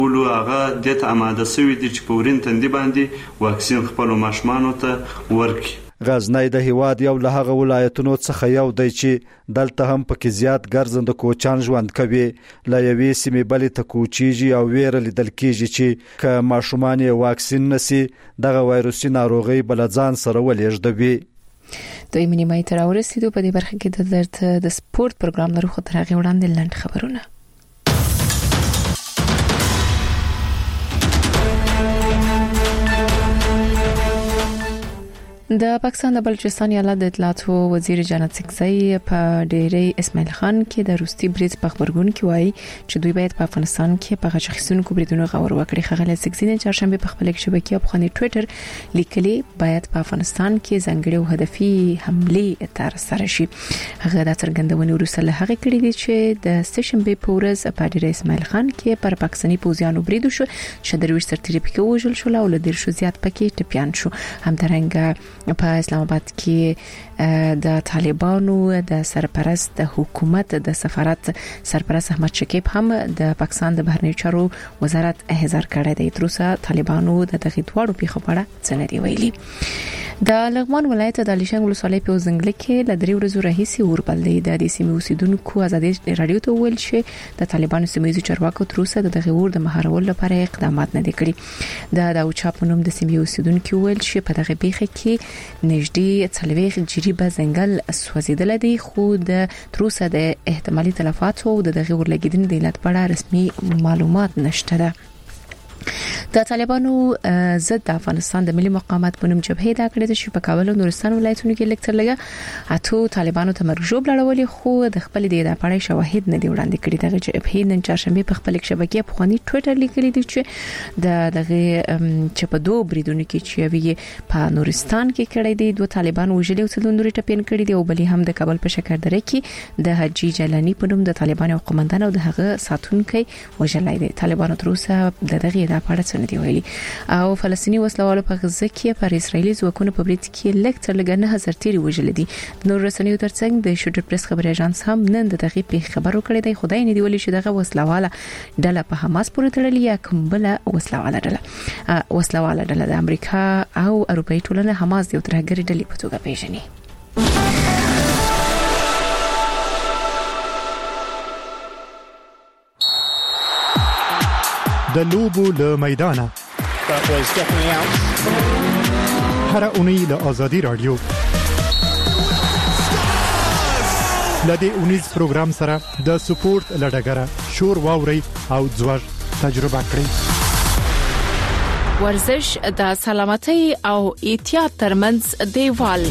ولو هغه د ته آماده شوی دي چې په ورین تندي باندې واکسین خپل ماشومان ته ورکړي. غزنی د هیواد یو له هغه ولایتونو څخه یو دی چې دلته هم پکې زیات ګرځنده کوچان ژوند کوي. له یوې سیمې بلې ته کوچیږي او ویره لیدل کېږي چې که ماشومان یې واکسین نشي دغه وایروسي ناروغي بل ځان سره ولېږدوي. دوی نیمه تر ورسېدو په دې برخه کې د سپورت پروګرام لرو خو تر هغه وړاندې لنډ خبرونه. د پاکستان د بلوچستان ایالت د اطلاعاتو وزیر جنت سکزئی په ډیری اسماعیل خان کې د روسي بریټ په خبرګون کې وایي چې دوی باید په افغانستان کې په غشخصونکو بریدونو غور وکړي. خغل سکزئی نن چهارشنبه په خپل شبکې په خاني ټوئیټر لیکلي باید په افغانستان کې ځانګړي او هدفي حمله تر سره شي. هغه د څرګندونې وروسته له هغه کړي دي چې د سشنبه په ورځ په ډیری اسماعیل خان کې پر پاکستاني پوځیانو برید وشو چې درویش سرتیري پکې وژل شو او له ډیر شو زیات پکې ټپيان شو. همدارنګه په اسلام آباد کې د طالبانو د سرپرست د حکومت د سفارت سرپرست احمد شکیب هم د پاکستان د بهرنیو چارو وزارت احضار کړی دی. تر اوسه طالبانو د دغه دوړو په خبره څه نه دی ویلي. د لغمان ولایت د الیشنګ ولسوالۍ په ځنګل کې ل درې ورځې راهیسې اوربل دی. د دې سیمې اوسیدونکو ازادي رادیو ته ویل چې د طالبانو سیمې چارواکو تر اوسه دغه اور د مهارولو لپاره اقدامات نه دي کړی. د داوچا په نوم د سیمې اوسیدونکو ویل چې په دغه بیخه کې نږدې 40 جریبه ځنګل سوځیدل دي خو د تر اوسه د احتمالي تلفاتو او د دغه ورلګیدنې د علت په اړه رسمي معلومات نشته ده. د طالبانو ضد افغانستان د ملي مقاومت په نوم جبهه دا کړې چې په کابل او نورستان ولایتونو کې لیکتر لګا اته طالبانو ته مرجوب لړولې خو د خپل د اډاپړې شواهد نه دی وړاندې کړی. دغه جبهه نن چهارشنبه په خپل شبکې په خاني ټوئیټر لیکلي دي چې دغه چې په دوه بریدونو کې چې وی په نورستان کې کړی دي دوه طالبان وژلي او څلور ټپین کړی دي او بلې هم د کابل په شکردره کې د حجی جیلانی په نوم د طالبانو قومندان او دغه ساتونکي وژلای دي. طالبانو تر اوسه دغه د اډاپړې دی ویلي او فلسطینی وسلوالو په غزه کې پر اسرایلی ځواکونو په برید کې لیکتر لګنه هزار تیری وژل دي. نور رسنیو ترڅنګ د شوډر پریس خبري اژانس هم نن د دغه په خبرو کړی دی. خدای نه دی ویلي چې دغه وسلواله ډله په حماس پورې تړلې یا کوم بل وسلواله ډله د امریکا او اروپאי ټولنه حماس د ترهګری ډلې په توګه پیژني. د لوبو له میدانه هر اونۍ له آزادی رادیو لدې اونیز پروګرام سره د سپورت لډګره شور واوري او ځوږ تجربه کړئ. ورزش د سلامتۍ او احتیاط ترمنځ دیوال.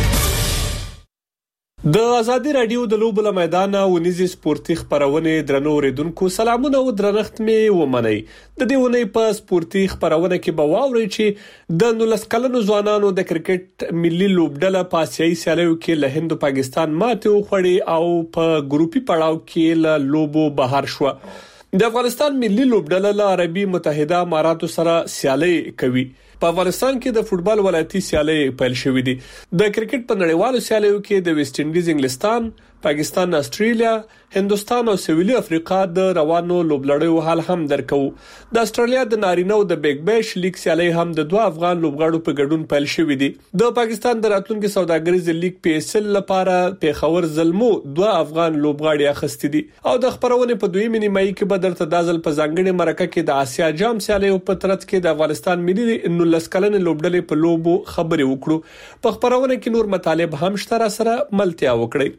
د ازادي رادیو د لوبو له میدان او نيزي سپورتي خبرونه درنو ریدونکو سلامونه او درنښت می ومنئ. د دې ونې په سپورتي خبرونه کې به واورئ چې د 19 کلنو ځوانانو د کرکټ ملي لوبډله په آسیایي سیالیو کې له هند او پاکستان ماته وخوړې او په ګروپي پړاو کې له لوبو بهر شو. د افغانستان ملي لوبډله له عربي متحده اماراتو سره سیالي کوي. په افغانستان کې د فوتبال ولایتي سیالي پیل شوې دي. د کرکټ په نړیوالو سیالیو کې د ویسټ انډیز انګلستان، پاکستان، استرالیا، هندستان او سویلي افریقا د روانو لوبلړیو حال هم درکو. د استرالیا د نارینه او د بیگ بیش لیگ سیالي هم د دوه افغان لوبغاړو په ګډون پیل شوې دي. د پاکستان د راتلونکو سوداګریز لیگ پی اس ال لپاره پیښور زلمو دوه افغان لوبغاړي اخستي دي او د خبرونه په دویمه نیمایي کې به درته دازل په ځانګړي مرکه کې د آسیا جام سیالي په ترڅ کې د افغانستان ملي 19 کلن لوبډلې په لوبو خبرې وکړو. په خبرونه کې نور مطالب هم شته سره ملتیا وکړي.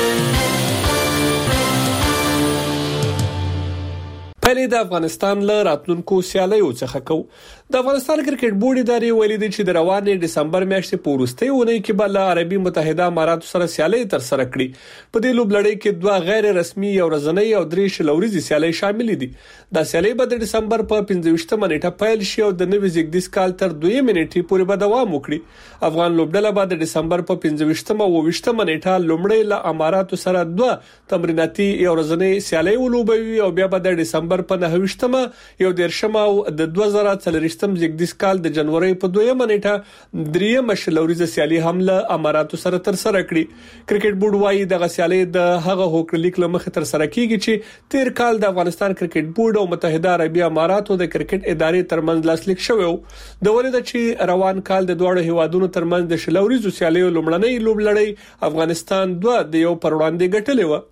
پهلې د افغانستان له راتلونکو سیالیو څخه کو. د افغانستان کرکټ بورډ ادارې ویلي دي چې د روانې دسمبر میاشتې په وروستۍ اونۍ کې به له عربي متحده اماراتو سره سیالي تر سره کړي. په دې لوبلړۍ کې دوه غیر رسمي او ورځنۍ او درې شلوريزي سیالي شامل دي. د سیالي به د دسمبر په 15مه نیټه پیل شي او د نوي زیږدیز کال تر 2 نیټې پورې به دوام وکړي. افغان لوبډله به د دسمبر په 15مه او 20مه نیټه لومړی له اماراتو سره دوه تمریناتي او ورځنۍ سیالي ولوبوي او بیا به د دسمبر دسمبر په 9مه یو 13 او د 2023 زیږدیز کال د جنوري په 2مه نیټه دریمه شلوريزه سیالي حمله اماراتو سره تر سره کړی. کرکټ بورډ وايي د غسیالي د هغه هوکړلیک لمخه تر سره کیږي چې تیر کال د افغانستان کرکټ بورډ او متحده عربی اماراتو د کرکټ ادارې ترمنځ لاسلیک شوی و. د ولید چې روان کال د دوه هیوادونو ترمنځ د شلوريزو سیالیو لومړنۍ لوبلړۍ افغانستان 2 د یو پر وړاندې ګټلې و.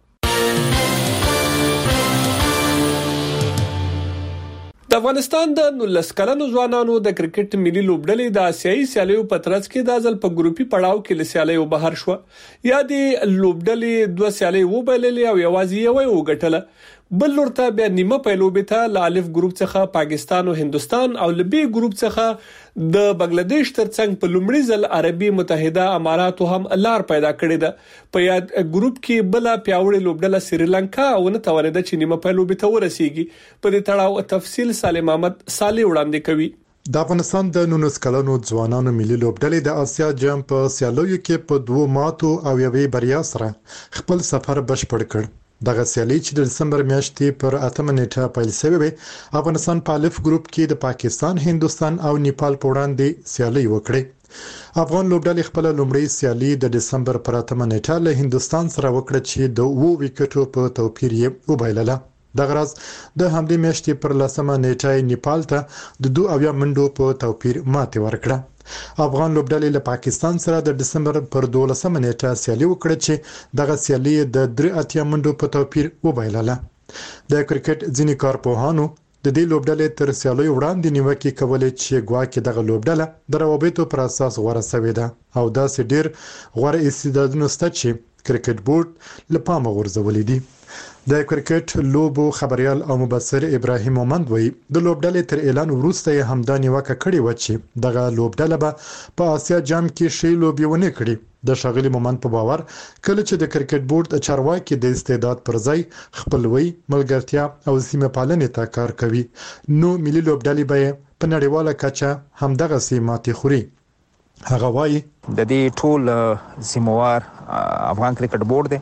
د افغانستان د 19 کلنو ځوانانو د کرکټ ملي لوبډلې د آسیایي سیالیو په ترڅ کې د ځل په ګروپي پړاو کې له سیالیو بهر شو. یا د لوبډلې 2 سیالي وبللې او یوازې یو وګټله. بل لورته بیا نیمه پیلوبې ته ل الف ګروپ څخه پاکستان او هندستان او ل بی ګروپ څخه د بنگلاديش ترڅنګ په لومړي ځل عربي متحده اماراتو هم لار پیدا کړې ده. په یاد ګروپ کې بل پیاوړی لوبډله سریلانکا او نه توانیده چې نیمه پیلوبې ته ورسیږي. په دې تړاو تفصیل سالم احمد صالح وړاندې کوي. د افغانستان د 19 کلنو ځوانانو ملي لوبډلې د آسیا جام په سیالیو کې په 2 ماتو او یوې بریا سره خپل سفر بشپړ کړ. دغه سیالي چې د دسمبر میاشتې پر 8 نیټه پیل شوې وي، افغانستان په الف ګروپ کې د پاکستان، هندستان او نیپال په وړاندې سیالي وکړه. افغان لوبډلې خپل لومړی سیالي د دسمبر پر 8 نیټه له هندستان سره وکړه چې د 2 وکټو په توپیر یې وبایلله. دغه راز د همدې میاشتې پر 10 نیټه نیپال ته د 2 منډو په توپیر ماتې ورکړه. افغان لوبډلې له پاکستان سره د دسمبر پر 12 نیټه سیالي وکړه چې دغه سیالي د 3 منډو په توپیر وبایلله. د کرکټ ځینې کارپوهانو د دې لوبډلې تر سیالي وړاندې نیوکې کولې چې ګواکې دغه لوبډله د روابطو پر اساس غوړه شوې ده او داسې ډیر غوړه استعدادونه شته چې کرکټ بورډ له پامه غورځولې دي. د کرکټ لوبو خبريال او مبصر ابراهیم مومند وایي د لوبډلې تر اعلان وروسته یې همدا نیوکه کړې و چې دغه لوبډله به په آسیا جام کې شی لوبي ونه کړي. د شاغلي مومند په باور کله چې د کرکټ بورډ چارواکي د استعداد پر ځای خپلوي، ملګرتیا او سیمه پالنې ته کار کوي، نو ملي لوبډلې به په نړیواله کچه همدغه سیماتي خوري. هغه وایي د دې ټول ذمہوار افغان کرکټ بورډ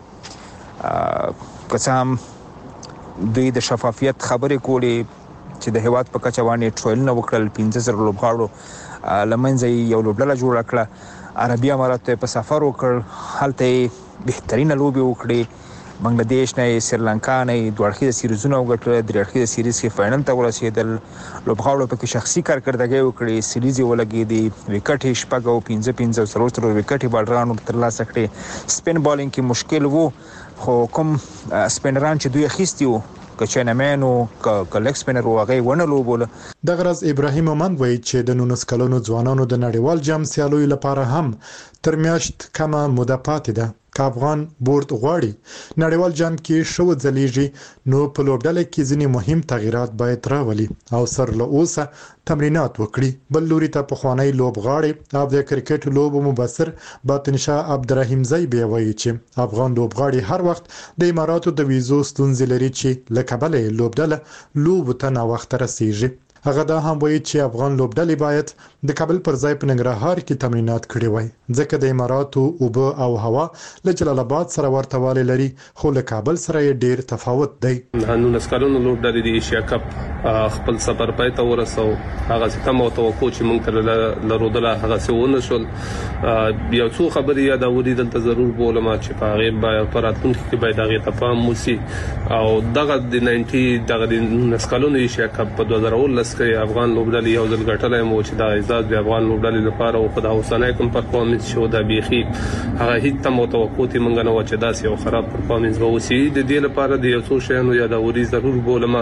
دی. قسم دوی د شفافیت خبرې کولې چې د هیواد په کچه باندې ټرایلونه وکړل، 15 لوبغاړو لمنځه یو لوبډله جوړه کړه. عربي امارات په سفر وکړ، هلته بهترینه لوبي وکړي. بنگلاديش نه، سریلانکا نه دوه اړخیزه سیریزونه وګټل، درې اړخیزه سیریز کې فائنل ته ورسېدل. لوبغاړو په کې شخصي کارکړدګي وکړي، سیریز ولګېدي، وکټ شپږ او 15 سروستر وکټ بالرانو ترلاسه کړي. سپین بالینګ کې مشکل وو، خو کوم سپینران چې دوی اخیستي وو کچنمنو کلیکس سپینر واغې ونه لوبول. د غرض ابراهیم مومند وایي چې د 19 کلونو ځوانانو د نړیوال جام سیالیو لپاره هم تر میاشت کمه موده پاتې ده. که افغان بورډ غواړي نړیوال جام کې شو ځلیږي نو په لوبډله کې ځینې مهم تغیرات باید راولي او سر له اوسه تمرینات وکړي. بل لوري ته پخوانی لوبغاړي او د کرکټ لوبو مبصر باطنشاه عبدالرحیم زیبی وایي چې افغان لوبغاړي هر وخت د اماراتو د ویزو ستونزې لري چې له کبله لوبډله لوب ته نه وخت رسیږي. هغه دا هم وایي چې افغان لوبډلې باید د کابل پر ځای په ننګرهار کې تمرینات کړي وای، ځکه د اماراتو اوبه او هوا له جلال آباد سره ورته والی لري، خو له کابل سره یې ډیر تفاوت دی. نو نسکالونو لوبډلې د ایشیا کپ خپل سفر پای ته ورسو، هغه څه مو توقع چې مونږ تر لرودله هغه څه ونه شول. بیا څو خبرې یادوري دلته ضرور بولم چې په هغه باید پراتونکو کې باید هغه تفاهم موسی او دغه د 90 دغه نسکالونو ایشیا کپ په 2019 کې افغان لوبډلې یو ځل ګټلای مو چې دا عزت د افغان لوبډلې لپاره او خدای حسنه کوم پرفورمنس شو د بيخي هغه هیڅ تم توقع تی مونږ نه و چې داسې یو خراب پرفورمنس ووسی. د دې لپاره د یو څو شیانو یادوري ضرور بولم.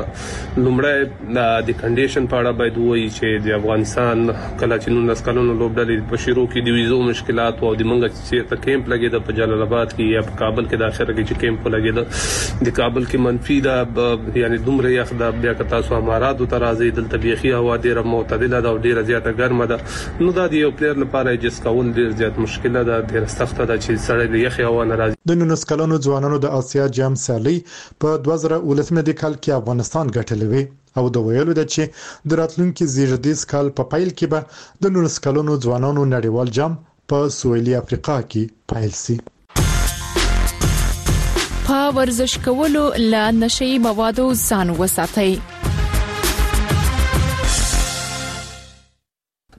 لومړی د کنډیشن په اړه باید وایي چې د افغانستان کله چې 19 کلونو لوبډلې په شروع کې د ویزو مشکلات او د مونږ چې ته کیمپ لګید په جلال آباد کې یا په کابل کې د اخر کې چې کیمپ لګید د کابل کې منفي دا یعنی دومره یخ د بیا که تاسو اماراتو ته راځي دلته بيخي هوا ډیره معتدله ده او ډیره زیاته ګرمه ده. نو دا د یو پلیر لپاره جس کول ډیر زیات مشکل ده، ډیر سخت ده چې سړی د یخ هوا نه راځي. د 19 کلونو ځوانانو د آسیا جام سیالي په 2019 کال کې افغانستان ګټلې وي او د ویلو ده چې د راتلونکي زیږدیز کال په پایل کې به د 19 کلونو ځوانانو نړیوال جام په سویلي افریقا کې پایل شي. په ورزش کولو له نشئی موادو ځان وساتئ.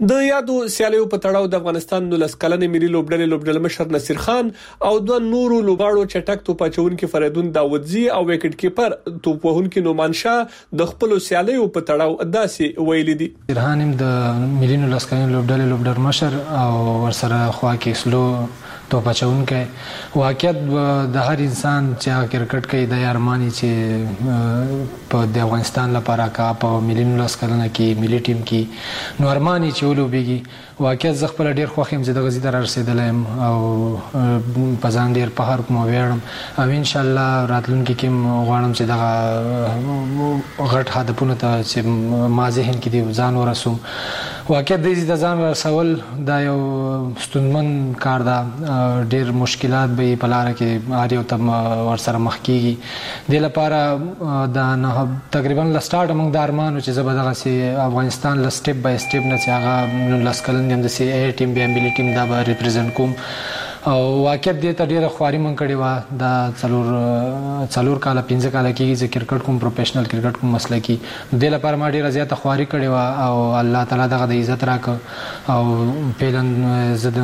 د یادو سیالیو په تړاو د افغانستان 19 کلنې ملي لوبډلې مشر نصیر خان او دوه نورو لوبغاړو چټک توپ اچونکي فریدون داودزی او وکټ کیپر توپ وهونکي نومان شاه د خپل سیالیو په تړاو داسې ویل دي. رهانم د ملي 19 کلنې لوبډلې مشر او ورسره خوا کې سلو توپ اچونکي واقعیت د هر انسان چې کرکټ کوي د ارمانی چې په د افغانستان لپاره کا په ملي 19 کلنه کې ملي ټیم کې نو ارمانی چې ولوبېږي واقعیت زه خپل ډیر خوښ یم چې د غزي در رسیدلم او په ځان ډیر په هر کوم ویاړم او ان شاء الله راتلونکي کې غواړم چې دغه غټ هدفونه ته چې ما ذهن کې دی ځان ورسوم. واقعیت د ځان رسول دا یو ستونمن کار ده، ډیر مشکلات به په لار کې هر یو تم ورسره مخ کیږي. د لپاره د تقریبا لسټارټ موږ د ارمانو چې زبردغه سي افغانستان ل سټپ بای سټپ نه چې هغه لسکلن د سي اي ټیم بیا ملي ټیم دا به ریپرزینټ کوم او واقعیت دې ته ډیره خواري من کړی و دا څلور کال 15 کال کې چې کرکټ کوم پروفیشنل کرکټ کوم مسلکی د لپاره ما ډیره زیاته خواري کړی و او الله تعالی دغه د عزت راک او پیلن زد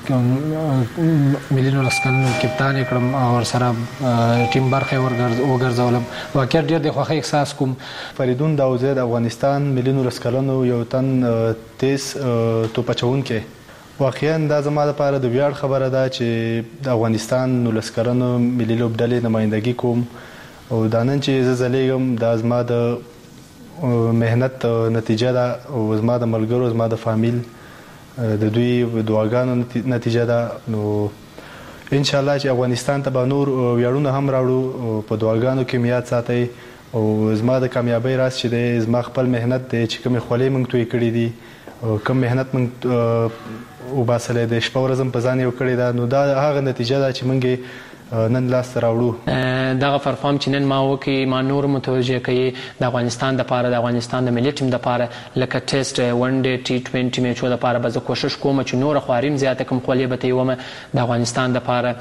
ملي 19 کلن کپتان کړم او سره ټیم برخه وګرځولم. واقعیت ډیر د خوښۍ احساس کوم. فریدون داودزی د افغانستان ملي 19 کلن یو تن تیز توپ اچونکي واقعا دا زما لپاره د ویاړ خبره ده چې د افغانستان 19 کلنو ملي لوبډلې نمائندګي کوم او دا نن چې زه زلیږم دا زما د مهنت نتیجه ده او زما د ملګرو زما د فامیل د دوی دعاګانو نتیجه ده. نو ان شاء الله چې افغانستان ته به نور ویاړونه هم راوړو په دعاګانو کې میاد ساتي او زما د کامیابی راز چې دی زما خپل مهنت دی چې کومې خولې موږ توی کړي دي کوم مهنت موږ وباسلې د شپه ورځم په ځان یو کړی دا نو دا هغه نتیجه ده چې موږ نن لاس راوړو. دغه پرفارم چې نن ما وکي ما نور متوجه کوي د افغانستان د لپاره د افغانستان د ملي ټیم د لپاره لکه ټیسټ ون ډے ټي 20 میچو د لپاره به زه کوشش کوم چې نور خواریم زیاته کوم خولې به ته ومه د افغانستان د لپاره.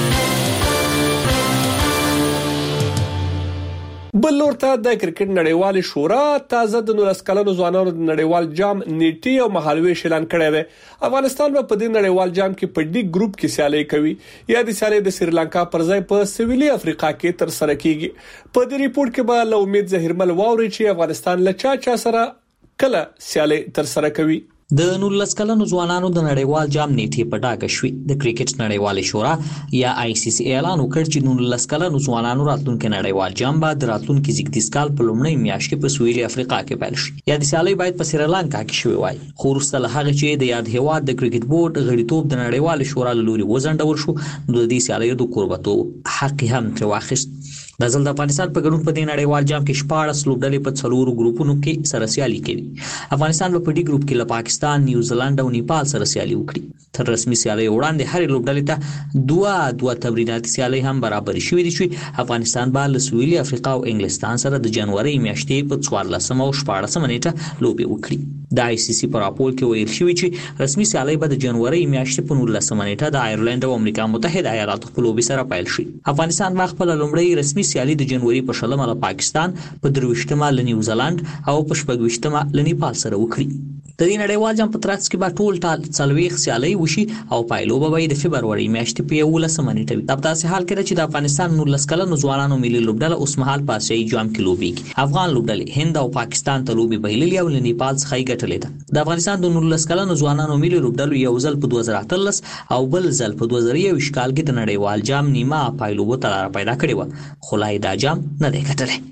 بل لور ته د کرکټ نړیوال شورا تازه د 19 کلنو ځوانانو د نړیوال جام نیټي او مهالوي اعلان کړی دی. افغانستان په دې نړیوال جام کې په ډي ګروپ کې سیالي کوي. یا د سیالي د سریلانکا پر ځای په سویلي افریقا کې تر سره کیږي. په دې ریپورت کې به له امید زهرمل واوري چې افغانستان له چا سره کله سیالي تر سره کوي. د 19 کلنو ځوانانو د نړیوال جام نیټه په ډاګه شوې. د کرکټ نړیوال شورا یا ICC اعلان وکړ چې 19 کلنو ځوانانو راتلونکي نړیوال جام به د راتلونکي زیږدیز کال په لومړۍ میاشت کې په سویلي افریقا کې پیل شي. یا د سیالي باید په سریلانکا کې شوی وای. خو وروسته له هغه چې د یاد هیواد د کرکټ بورډ غړیتوب د نړیوال شورا له لوري وزنډول شو نو د دې سیالي د قربتو حق هم تر واخیست. د ځل د افغانستان په ګډون په دې نړیوال جام کې 14 لوبډلې په څلورو ګروپونو کې سره سیالي کوي. افغانستان په ډي ګروپ کې له پاکستان، نیوزیلند او نیپال سره سیالي وکړي. تر رسمي سیالي وړاندې هر لوبډلې ته دوه تمریناتي سیالي هم برابر شوې دي چې افغانستان به له سویلي افریقا او انګلستان سره د جنوري میاشتې په 14 او 14 نیټه لوبي وکړي. د ICC په راپور کې ویل شوی چې رسمي سیالي به د جنوري میاشتې په 19 نیټه د آیرلند او امریکا متحده ایالاتو په لوبي سره پیل شي. افغانستان به خپل لومړی رسمي سیالي د جنوري په 16 له پاکستان، په 23 له نیوزیلند او په 26 له نیپال سره وکړي. د دې نړیوال جام په ترڅ کې به ټول 40 سیالي وشي او پایلوبه به د فبرवरी میاشتې په 11 نیټه وي. په داسې حال کې چې د افغانستان 19 کلنو ځوانانو ملي لوبډله اوس مهال په آسیایي جام کې لوبېږي. افغان لوبډلې هند او پاکستان ته لوبي بایللې او له نیپال څخه یې ګټلې ده. د افغانستان د 19 کلنو ځوانانو ملي لوبډلو یو ځل په 2013 او بل ځل په 2021 کال کې د نړیوال جام نیمه پایلوبه ته لار پیدا کړې و خو لا دا جام نه دی ګټلی.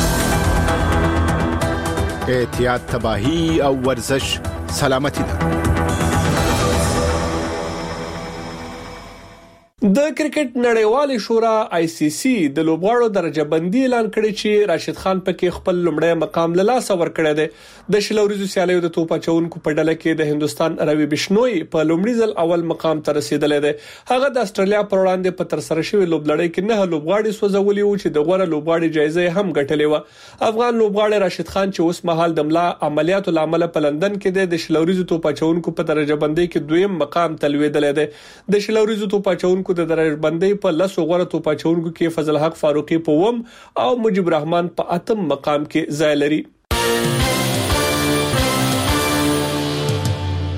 احتیاط، تباہی او ورزش سلامتی ده. د کرکټ نړیوال شورا ICC د لوبغاړو درجه بندي اعلان کړی چې راشد خان پکې خپل لومړی مقام له لاسه ورکړی دی. د شلوريزو سیالیو د توپ اچونکو په ډله کې د هندستان روي بشنوي په لومړي ځل اول مقام ته رسیدلی دی. هغه د استرالیا پر وړاندې په تر سره شوی لوبلړۍ کې نه لوبغاړي سوځولي وو چې د غوړه لوبغاړي جایزه هم ګټلې و. افغان لوبغاړي راشد خان چې اوس مهال د ملا عملیاتو لامل په لندن کې د شلوريزو توپ اچونکو په درجه بندي کې دویم مقام تلویدلی دی. د شلوريزو توپ اچونکو د درجه بندي په 10 غوړه توپ اچونکو کې فضل حق فاروقي په وم او مجيب رحمان په 8 مقام کې ځای لري.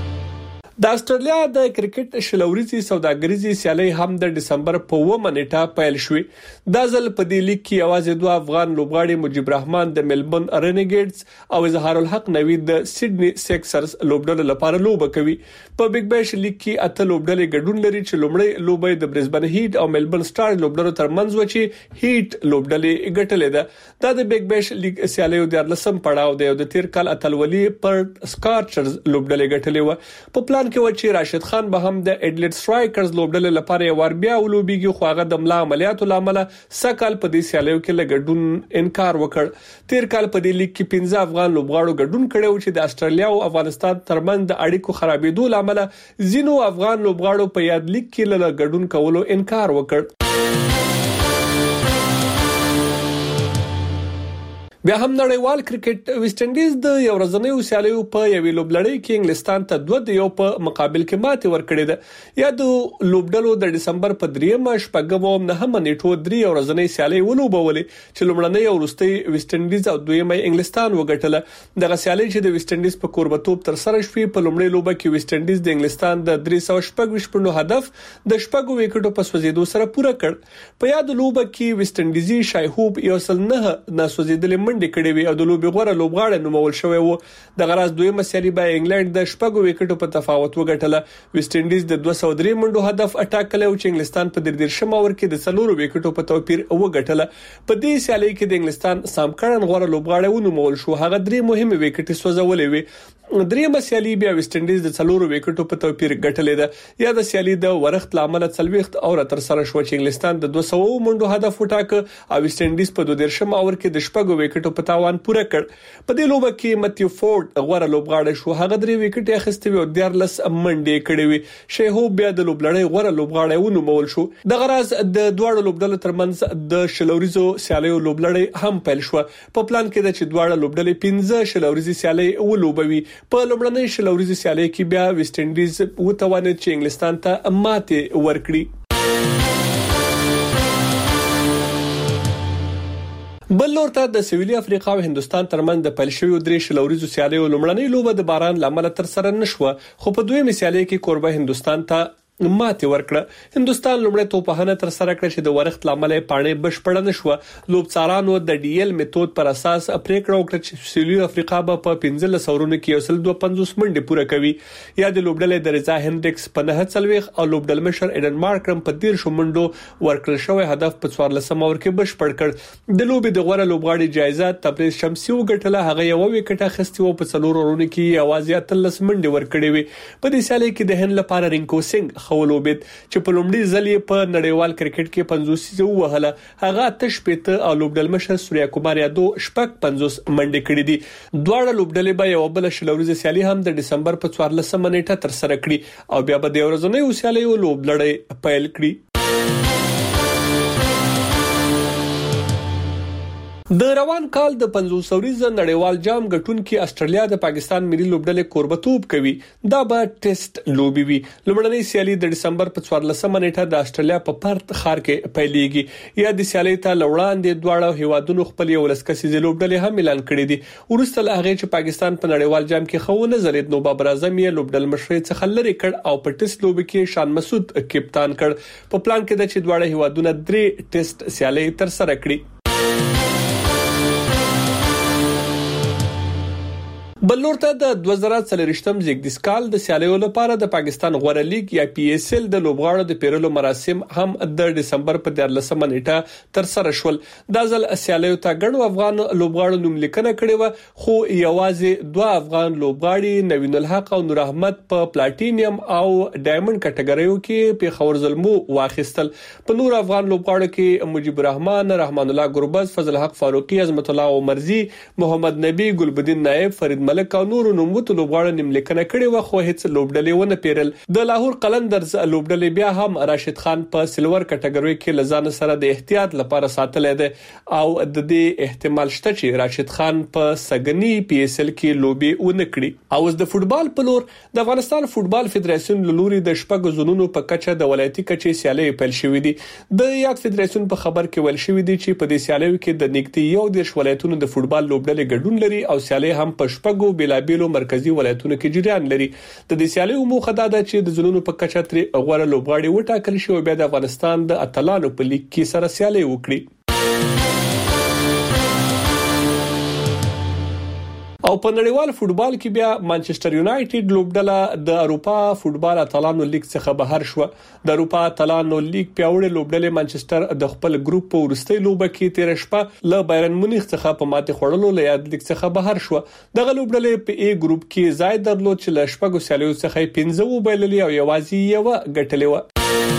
د استرالیا د کرکټ شلوريزي سوداګریزي سیالي هم د دسمبر په 9 نیټه پیل شوې د ځل په دې لیګ کې یوازې دوه افغان لوبغاړي مجيب رحمان د ملبورن رینیګیډز او اظهار الحق نوید د سیدنی سیکسرز لوبډلې لپاره لوبه کوي په بیگ بیش لیګ کې اته لوبډلې ګډون لري چې لومړی لوبه د برزبن هیټ او ملبورن سټار لوبډلو ترمنځ و چې هیټ لوبډلې ګټلې ده د بیگ بیش لیګ سیالیو د 14م پړاو دی او د تیر کال اتلولي پر سکارچرز لوبډلې ګټلې و په پلان کې و چې راشد خان به هم د اډلیډ سټرایکرز لوبډلې لپاره یو ور بیا ولوبېږي خو هغه د ملا عملیاتو لامل سکهال په دې سیالیو کې لګډون انکار وکړ تیر کال په دې لیګ کې 15 افغان لوبغاړو ګډون کړو چې د استرالیا او افغانستان ترمنځ د اړیکو خرابېدو لامل ځینو افغان لوبغاړو په یاد لیګ کې لګډون کولو انکار وکړ بیا هم نړیوال کرکټ ویسټ انډیز د یو ورځنیو سیالیو په یوې لوبلړۍ کې انګلستان ته 2-1 په مقابل کې ماتې ورکړې ده یا د لوبډلو د دسمبر په 3 شپږم او 9 نیټو 3 ورځنۍ سیالي ولوبولې چې لومړنۍ او وروستۍ ویسټ انډیز او دویمه انګلستان وګټله دغه سیالي چې د ویسټ انډیز په کوربتوب تر سره شوې په لومړۍ لوبه کې ویسټ انډیز د انګلستان د 314 هدف د شپږو وکټو په سوځیدو سره پوره کړ په یاد لوبه کې ویسټ انډیزي شایهوب یو سل نه ناسوځیدلې کړي وي او د لوبي غوړه لوبغاړي نومول شوی وو د غراز دویمه سیالي به انګلند د شپږو وکټو په تفاوت وګټله ویسټ انډیز د 203 منډو هدف اټاکل او چې انګلستان په 13 اور کې د 4 وکټو په توپیر وګټله په دې سیالي کې د انګلستان سام کرن غوړه لوبغاړي ونومول شو هغه درې مهمه وکټې سوځولې وي دریمه سیالي بیا ویسټ انډیز د 4 وکټو په توپیر ګټلې ده یا د سیالي د ورخت لامل څلويخت اور تر سره شو چې انګلستان د 200 منډو هدف وټاک او ویسټ انډیز په 13 اور کې د شپږو وکټو په تاوان پوره کړ په دې لوبه کې متیو فورد غوړه لوبغاړی شو هغه درې وکټې اخیستې وي او 14 منډې کړې وي شیهوب بیا د لوبلړۍ غوړه لوبغاړی ونومول شو د غراز د دواړو لوبډلو ترمنځ د شلوريزو سیالیو لوبلړۍ هم پیل شو په پلان کې د چې دواړه لوبډلې 15 شلوريزي سیالي ولوبوي په لومړنۍ شلوريزي سیالي کې بیا ویسټ انډیز وتوانید چې انګلستان ته ماتې ورکړي بل لور ته د سویلي افریقا او هندستان ترمنځ د پیل شویو درې شلوريزو سیالیو لومړنۍ لوبه د باران لامل تر سره نشوه خو په دویمه سیالي کې کوربه هندستان ته ماتې ورکړه هندستان لومړی توپخانه تر سره کړ چې د ورخت لامل پاڼې بشپړه نشوه لوبڅارانو د ډي ایل میتود پر اساس پریکړه وکړه چې سویلي افریقا به په 15 سورونو کې 152 منډې پوره کوي یا د لوبډلې د رضا هندرکس په 9 او لوبډل مشر ایډن مارکرم په 13 منډو ورکړل شوی هدف په 14 اور کې بشپړ کړ د لوبې د غوړه لوبغاړي جایزه تبریز شمسي وګټله هغه یو وکټه خستي او په 4 ورونو کې یوازې 13 منډې ورکړې وي په دې سیالي کې د هند لپاره رینکو سنگ خولوبید چې په لومړي ځل په نړیوال کرکټ کې 50 وهله هغه تشپېته او لوبډل مشر سوریا کومار یادو شپږ 50 منډې کړې دي دواړه لوبډلې به یو بل شلوريزه سیالي هم د دسمبر په 14 نیټه تر سره کړي او بیا به د ورځنۍ سیالي لوبډلې پیل کړي د روان کال د 500 نړیوال جام ګټونکي استرالیا د پاکستان ملي لوبډلې کوربتوب کوي دا به ټیسټ لوبي وي لومړنۍ سیالي د دسمبر په 14 نیټه د استرالیا په پرت ښار کې پیلېږي یا د سیالي ته لوړاندې دواړه هیوادونو خپل یو لسکسي لوبډلې هم اعلان کړې دي ورسته له هغه چې پاکستان په نړیوال جام کې خونه زلید نو بابر اعظم یې لوبډل مشر څخه لري کړ او په ټیسټ لوبي کې شان مسعود کپتان کړ په پلان کې د چې دواړه هیوادونو 3 ټیسټ سیالي تر سره کړې بلور ته د 2023م زیږدیز کال د سیالیو لپاره د پاکستان غوړه لیګ یا پی ایس ال د لوبغاړو د پیرلو مراسم هم د دسمبر په 14 نیټه تر سره شول د ځل سیالیو ته ګڼو افغان لوبغاړو نوم لیکنه کړې و خو یوازې 2 افغان لوبغاړي نوین الحق او نور احمد په پلاټینیم او ډایمنډ کټګوریو کې په خور ظلمو واخیستل په نور افغان لوبغاړو کې مجيب رحمان الله ګربز فضل حق فاروقي عظمت الله عمرزي محمد نبی ګلبدین نائب فرید ملک او نور نوموت لوبغاړو نیم لیکنه کړي و خو هیڅ لوبډلې ونه پیرل د لاهور قلندرز لوبډلې بیا هم راشد خان په سلور کټګوري کې لزان سره د احتیاط لپاره ساتلې ده او د دې احتمال شته چې راشد خان په سګنی پی ایس ال کې لوبي ونه کړي او د فوتبال په لور د افغانستان فوتبال فدراسیون لوري د شپږ زونونو په کچه د ولایتي کچې سیالي پیل شوې دي د یاد فدراسیون په خبر کې ویل شوې دي چې په دې سیالیو کې د نګتي یو د ولایتونو د فوتبال لوبډلې ګډون لري او سیالي هم په شپږ شپږو بلابلو مرکزی ولایتونو کې جریان لري. د دې سیالیو موخه دا ده چې د زلونو په کچه تر غوړه لوبغاړي وټاکل شي او بیا د افغانستان د اتلانو په لیګ کې سره سیالي وکړي. او په نړیوال فوتبال کې بیا مانچستر یونایټډ لوبډله د اروپا فوتبال اتلانو لیګ څخه بهر شو. د اروپا اتلانو لیګ پیاوړې لوبډلې مانچستر د خپل ګروپ په وروستۍ لوبه کې تیر شپه له بایرن مونیخ څخه په ماته خوړلو له یاد لیګ څخه بهر شو. دغه لوبډلې په ای ګروپ کې ځای درلود چې له شپږو سیالیو څخه 15 وبایللې او یوازې یو ګټلې و.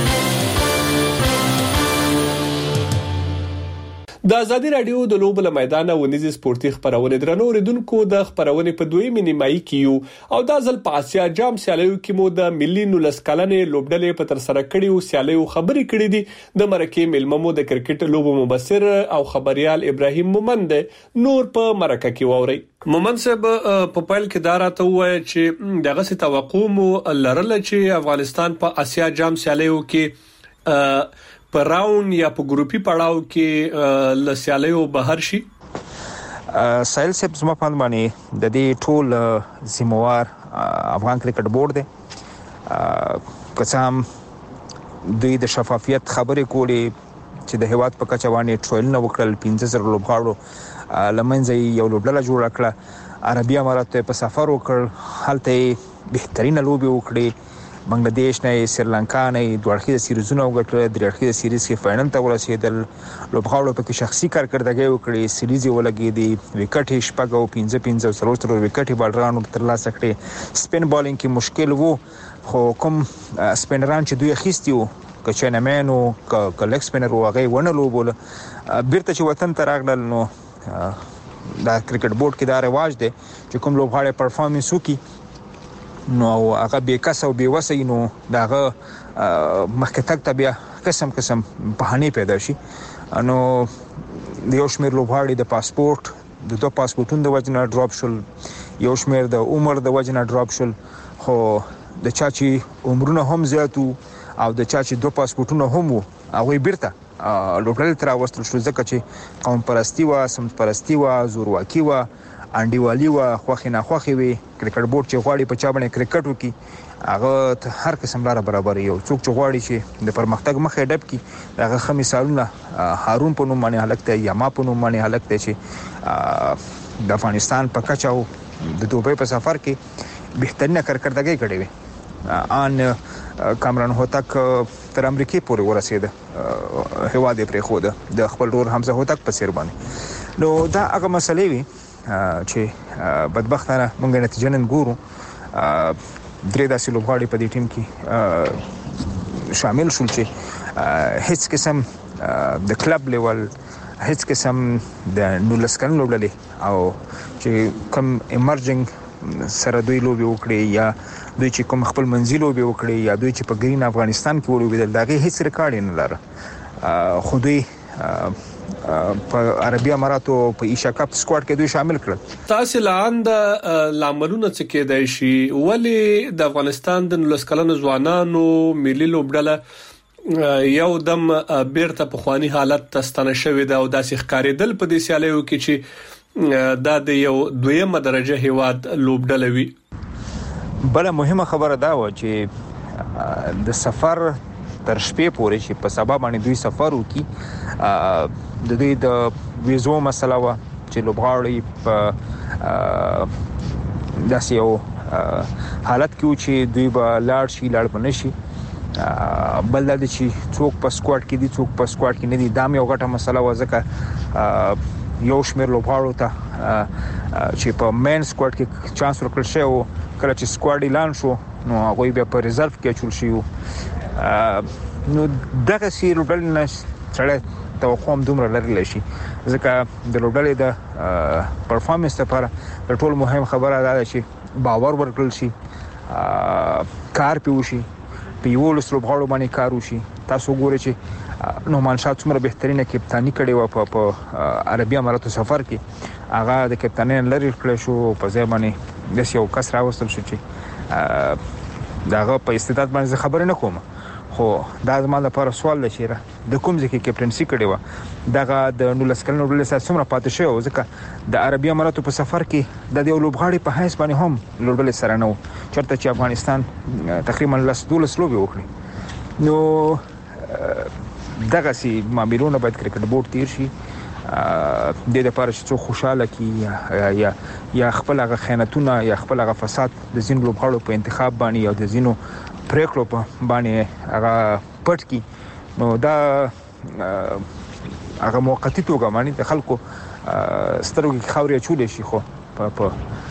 د ازادي رادیو د لوبو له میدان ونیزي سپورتي خبرونه درنو ریدونکو د خبرونه په دوی مینیمایي کیو او د ځل په آسیا جام سیالیو کې مو د ملي 19 کلنې لوبډلې په تر سره کړیو سیالیو خبري کړې دي. د مرکه ملممو د کرکټ لوبو مبصر او خبريال ابراهيم مومند نور په مرکه کې ووري. مومند صاحب په پایل کې داراته وای چې دغه څه توقع مو لرل چې افغانستان په آسیا جام سیالیو کې په راوند یا په ګروپي پړاو کې لسیالیو بهر شي. سایل سب زما په باندې د دې ټول زموار افغان کرکټ بورډ دی قسم دوی د شفافیت خبرې کولې چې د هیواد په کچه باندې ټرایل نه وکړل 15 لوبغاړو لمنځه یو لوبډله جوړ کړه. عربي امارات په سفر وکړ هلته بهترینه لوبي وکړي. بنگلاديش نه سریلانکا نه دوه اړخیزه سیریزونه وګټل. درې اړخیزه سیریز کې فائنل ته ورسېدل. لوبغاړو په کې شخصي کارکړدګي وکړي. سیریز ولګېدي وکټ شپږ او 15 سروستر وکټ بالرانو ترلاسه کړي. سپین بالینګ کې مشکل وو خو کوم سپینران چې دوی اخیستیو کچنمنو کلیکس سپینر وغه ونه لوبول بیرته چې وطن ته راغلل. نو دا کرکټ بورډ کې دا رواج دی چې کوم لوبغاړي پرفارمنس وکړي نو هغه به کس او به وسې نو داغه مخکې تک ته بیا قسم بهانه پیدا شي. نو د یو شمېر لوبغاړي د پاسپورت د دوه پاسپورتونو د وجنه ډراپ شول. یو شمېر د عمر د وجنه ډراپ شول. خو د چا چې عمرونه هم زیاتو او د چا چې دوه پاسپورتونه هم وو هغه بیرته لوبډلې تر واستل شو ځکه چې قوم پرستی و سمت پرستی و زورواکي و انډیوالي و خوخي نه خوخي وي. کرکټ بورډ چې غواړي په چا باندې کرکټ وکي هغه هر قسم لاره برابر یو څوک چې غواړي چې د پرمختګ مخه ډب کی هغه خمي سالونه هارون په نوم باندې حلقته یا ما په نوم باندې حلقته چې د افغانستان په کچاو د دوبۍ په سفر کې بهترینه کارکړدګي کړې وي. ان کامران هوتک تر امریکای پورې ورسېده هواد پرې خو د خپل ډور حمزه هوتک په سیر باندې. نو دا هغه مسلې وي چې بدبختانه مونږ نتیجه نن ګورو. درې داسې لوبغاړي په دې ټیم کې شامل شول چې هیڅ قسم د کلب لیول هیڅ قسم د 19 کلن لوبډلې او چې کوم ایمرجنګ سره دوی لوبي وکړي یا دوی چې کوم خپل منځي لوبي وکړي یا دوی چې په ګرین افغانستان کې ولوبېدل دغه هیڅ ریکارډ نه لري. خو دوی په عربي اماراتو په ایشا کپ سکواډ کې دوی شامل کړل. تاسو لاند لاملونه څه کېدای شي ولی د افغانستان د 19 کلنو ځوانانو ملي لوبډله یو دم بیرته په خواني حالت تستنه شوې ده او داسې ښکارېدل په دې سیالیو کې چې دا د یو دویمه درجه هیواد لوبډله وي. بل مهمه خبره دا و چې د سفر تر شپې پورې چې په سبا باندې دوی سفر وکي د دوی د ویزو مسله و چې لوبغاړي په داسې یو حالت کې چې دوی به لاړ شي لاړ بنشي. بل د چې څوک په سکواډ کې دي څوک په سکواډ کې نه دي دا یو غټه مسله و ځکه یو شمېر لوبغاړو ته چې په مین سکواډ کې چانس ورکړل شو کله چې سکواډ اعلان شو نو هغه بیا په ریزرو کې چول شي. نو دغه سی لوبډلې نه سره توقع هم دومره لري شي ځکه د لوبډلې د پرفارمنس لپاره د ټول مهم خبره ده چې باور ورکړل شي کار پیوشي په یو لوبغاړو باندې کار وشي. تاسو ګورئ چې نومان شاه څومره بهترینه کپتانی کړې و په عربي اماراتو سفر کې هغه د کپتانین لري کړل شو په ځای باندې د یو کس راوستل شو چې داغه په استعداد باندې خبرې نه کوم خو دا زما لپاره سوال دی چې د کوم ځکه کیپټنسي کړې و دغه د 19 کلن لوبډلې سره څومره پاتې شوی ځکه د عربي اماراتو په سفر کې د یو لوبغاړي په حیث باندې هم لوبډلې سره نه و چرته چې افغانستان تقریبا 12 لوبې وکړي نو دغه سي مامورونه باید کرکټ بورډ تیر شي د لپاره چې څو خوشاله کی یا خپل هغه خیانتونه یا خپل هغه فساد د زین لوبغاړو په انتخاب باندې او د زینو پریکړو په باندې هغه پټ کی نو دا هغه موقتی توګه باندې د خلکو سترګې خاورې چولې شي خو په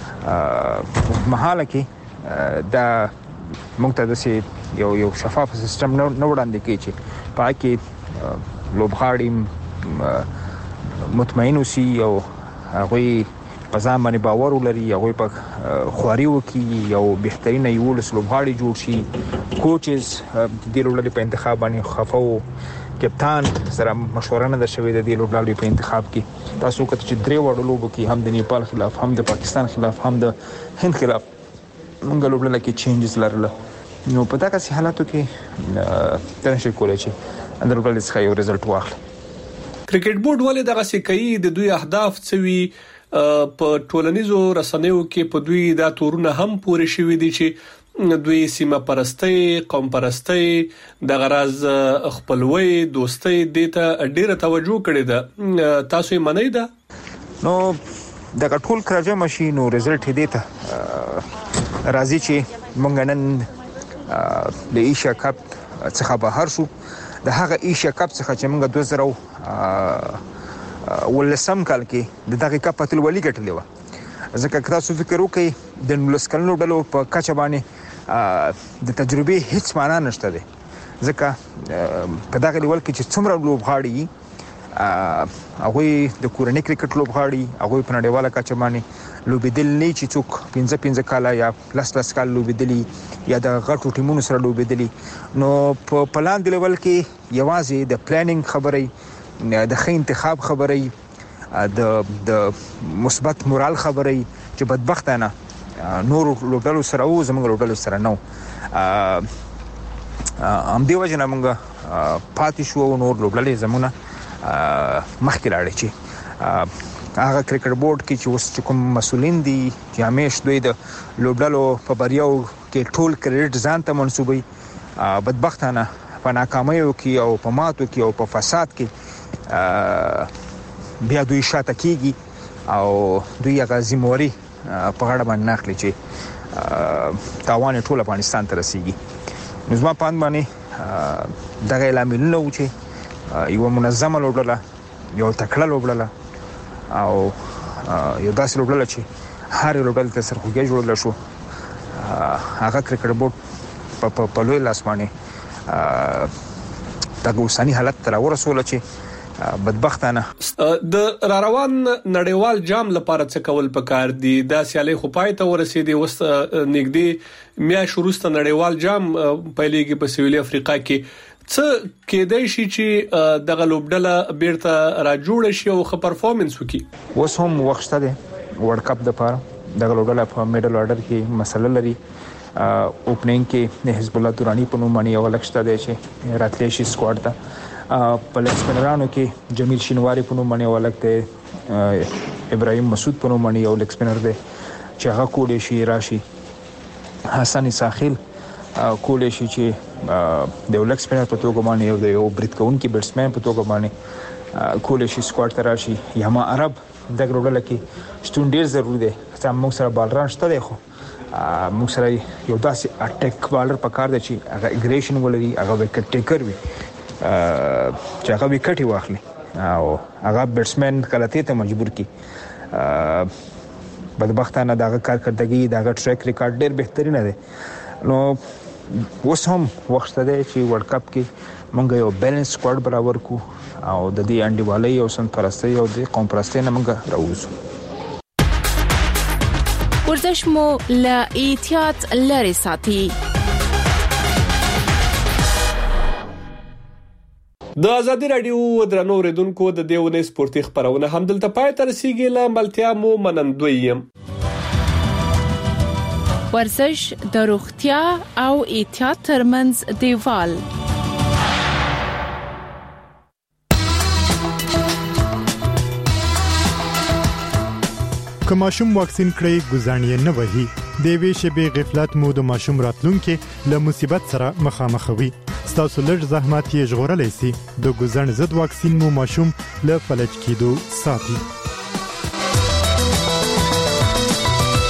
محاله کې دا موږ ته د یو شفاف سیستم نه وړاندې کوي چې په کې لوبغاړي مطمئن اوسي او هغه په ځان باندې باور ولري هغه په خواري وکي یو بهترینه یو لوبغاړي جوړ شي کوچز د لوبډلې په انتخاب باندې خفاو کپتان سره مشوره نه ده شوې د دې لوبډلې په انتخاب کې تاسو کته چې درې وړو لوبو کې هم د نیپال خلاف هم د پاکستان خلاف هم د هند خلاف موږ لوبډلې کې چینجز لرل نو په دغه حالاتو کې تنشي کولای شي د لوبډلې څخه یو رزلټ واخلي کرکټ بورډ ولې دغه سکهي د دوی اهداف څوي په ټولنیزو رسنیو کې په دوی دا تورونه هم پوره شوي دي چې دوی سیمه پرستی قوم پرستی د غرض خپلوي دوستي دته ډیره توجه کړې ده تاسو یې منئ ده نو د ټول کراجه ماشینو رزلټ دی ته راځي چې مونږ نن د ایشیا کپ څخه بهر شو د هغه ایشیا کپ څخه چې موږ 2000 ولسم کال کې د دغه کپ اتلولي ګټلې و ځکه تاسو فکر وکړئ د 19 کلنو ډلو په کچه باندې د تجربه هیڅ معنا نشته ده ځکه په دغه لیول کې چې څومره لوبغاړي هغه د کورنۍ کرکټ لوبغاړي هغه په نړیواله کچه باندې لوبېدل نه چې څوک 15 کال یا پلس کال لوبېدلی یا د غټو ټیمونو سره لوبېدلی نو په پلان دی لیول کې یوازې د پلانینګ خبرې د ښه انتخاب خبرې د مثبت مورال خبرې چې بدبختانه نور لوبډلو سره او زموږ لوبډلو سره نو ام دی وجه نه موږ پاتې شو نور لوبډلې زمونه مخکې لاړې چې هغه کرکټ بورډ کې چې اوس کوم مسولین دي چې همیش دوی د لوبډلو په بریاو کې ټول کریډټ ځان ته منسوبوي بدبختانه په ناکامیو کې او په ماتو کې او په فساد کې بیا دوی شاته کیږي او دوی هغه ذمہواری په غاړه باندې ناخلي چې تاوان ټول افغانستان ته رسیږي نو زما پاند باندې دغه لاملونه و چې یو منظمه لوبډله یو تکړه لوبډله او یو داسې لوبډله چې هر لوبډله ته سرخوږی جوړول شو هغه کرکټ بورډ په لوی لاس باندې دغه اوسنی حالت تر ورسول چې بدبختانه د روان نړیوال جام لپاره څه کول پکار دي دا سیالي خو پای ته ورسېدي وست نګدي میا شروعسته نړیوال جام پهلېږي په سویلي افریقا کې څه کېدای شي چې دغه لوبډله بیرته را جوړ شي او ښه پرفورمنس وکړي اوس هم وخت ده ورلد کپ د لپاره دغه لوبډله په میډل آرډر کې مسله لري اوپننګ کې حزب الله دورانی په نوم باندې یو لکشته دی چې راتلی شي سکواډ ته په لیګسپینرانو کې جمیل شینواری په نوم باندې ولکته ابراهیم مسعود په نوم باندې یو لیګسپینر دی چې هغه کولی شي راشي حسن ساحل کولی شي چې د یو لیګسپینر په توګه باندې یو برید کوونکی بیټسمن په توګه باندې کولی شي سکواډ ته راشي یا ما عرب د ګروډل کې شتون ډیر ضروري دی چې موږ سره بالران شته دی خو موږ سره یو داسې اټیک بالر پکار دی چې هغه اګریشن ولري هغه وکټ ټیکر وي چې هغه وکټي واخلي او هغه بیټسمن غلطي ته مجبور کی بدبختانه دغه کارکړدګي دغه ټریک ریکارډ ډیر بهترینه دی نو اوس هم وخت دی چې ورلد کپ کې موږ یو بیلنس سکواډ برابر کو او د دې انډیوالۍ او سن پرستۍ او د قوم پرستۍ نه موږ راوځو ورزش مو له احتیاط لري ساتي د ازادي رادیو درنو ریدونکو د دیونه سپورتي خبرونه هم دلته پای تر سیګي له ملتیا مو منندویم ورزش د روغتیا او احتیاط ترمنځ دیوال که ماشوم واکسین کړی ګزاڼ یې نه وهي د یوې شېبې غفلت مو د ماشوم راتلونکي له مصیبت سره مخامخوي. ستاسو لږ زحمت یې ژغورلی سي. د ګزاڼ ضد واکسین مو ماشوم له فلج کېدو ساتي.